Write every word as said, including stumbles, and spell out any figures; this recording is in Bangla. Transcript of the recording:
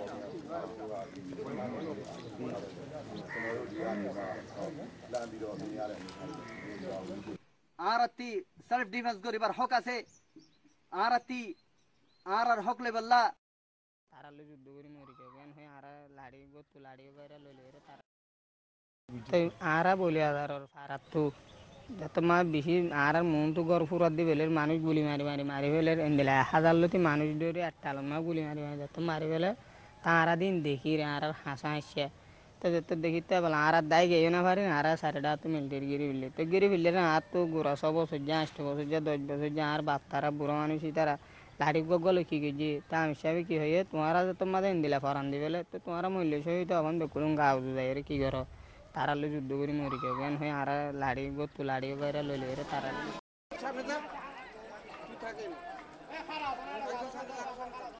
আরাতি সেলফ ডিফেন্স করিবার হক আছে আরাতি আর আর হক লেবেল্লা তারালে যুদ্ধ করি মরি কেন হয় আরা লাড়ি গো লাড়ি বাইরা লইলে তারা তাই আরা বলি আদার ফারাত তো যত মা বেশি আর মন তো গড় ফুরাত দি বেলের মানুষ গুলি মারি মারি মারি ফেলের এন্দেলা হাজার লতি মানুষ ধরে আটটা মা গুলি মারি মারি যত মারি ফেলে তারা দিন দেখি রে আর হাসা হাসছে তো যত দেখি তো বলে আর দায় গেও না পারি আর সাড়েটা তো মিলিটারি গিরি ফেললে তো গিরি ফেললে না আর তো গোড়া সব বছর যা আষ্ট বছর যা দশ বছর যা আর বাপ তারা বুড়ো মানুষই তারা লাড়ি গলে কি গেছি তা আমি হিসাবে কি হয়ে তোমারা তো তোমাদের দিলা ফরান দি বেলে তো তোমারা মূল্য সহিত তখন বেকুলুম গাও যাই রে কি করো তারালে যুদ্ধ করি মরি কেউ কেন হয় আর লাড়ি গো লাড়ি বাইরা লইলে তারা